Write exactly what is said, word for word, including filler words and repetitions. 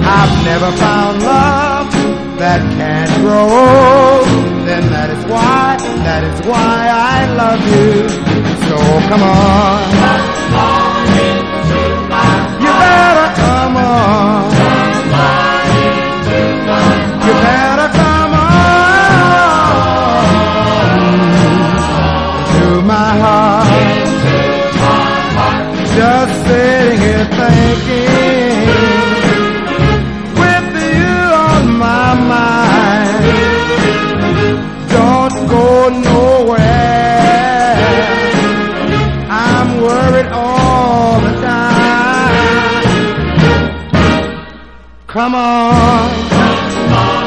I've never found love that can't grow. Then that is why, that is why I love you. So come on, you better come on, you better come on to my heart. Just sitting here thinking, with you on my mind. Don't go nowhere, I'm worried all the time. Come on,